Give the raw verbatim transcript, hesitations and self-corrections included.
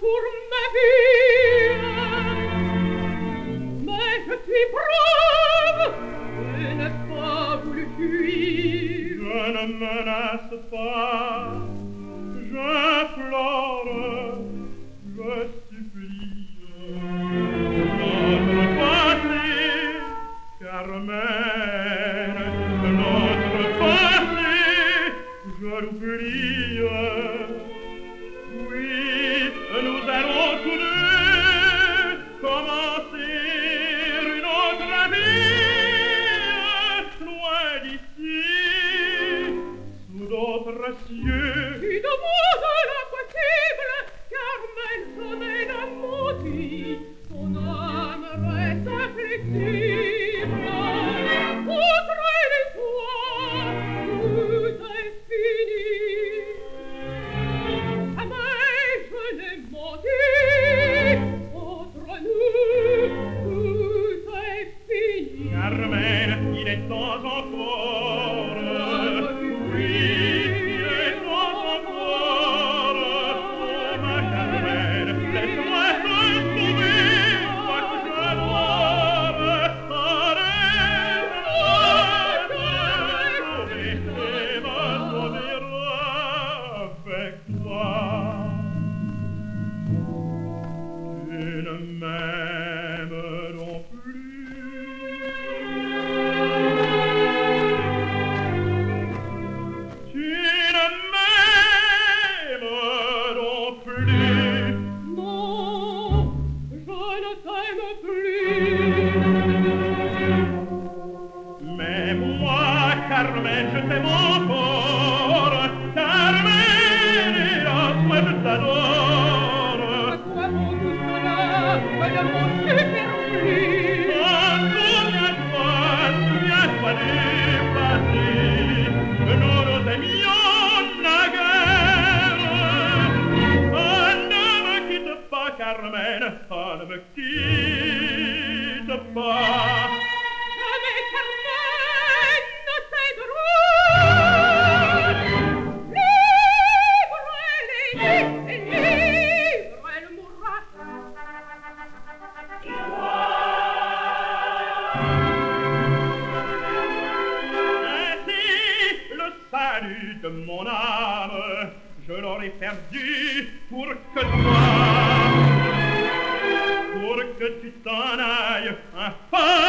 pour ma vie. Mais je suis brave et n'ai pas voulu fuir. Je ne menace pas, j'implore, je supplie. Notre passé, Carmen, notre passé, je l'oublie. Oui, nous allons tous deux commencer une autre vie, loin d'ici, sous d'autres cieux. Tu demandes l'impossible, Carmen, sonner d'un maudit, ton âme reste inflexible. Outre les toits, tout est fini. Jamais je n'ai menti, entre nous, tout est fini. Carmen, il est temps encore. Oui, il est temps encore. Oh, ma Carmen, laisse-moi te trouver, moi que je adore. Arrête, arrête, et me sauvera avec toi. Tu ne m'aimes non plus. Tu ne m'aimes non plus. Non, je ne t'aime plus. Mais moi, Carmen, je t'aime encore. Carmen, hélas, moi je t'adore. À quoi bon tout cela? Que le mot superflu. Ah, souviens-toi, souviens-toi du passé, que nous nous aimions naguère. Ah, ne me quitte pas, Carmen, ah, ne me quitte pas. Jamais Carmen ne cédera. Libre elle est née, et libre elle mourra. Ainsi, le salut de mon âme, je l'aurais perdu pour que toi, pour que tu t'en ailles, infâme.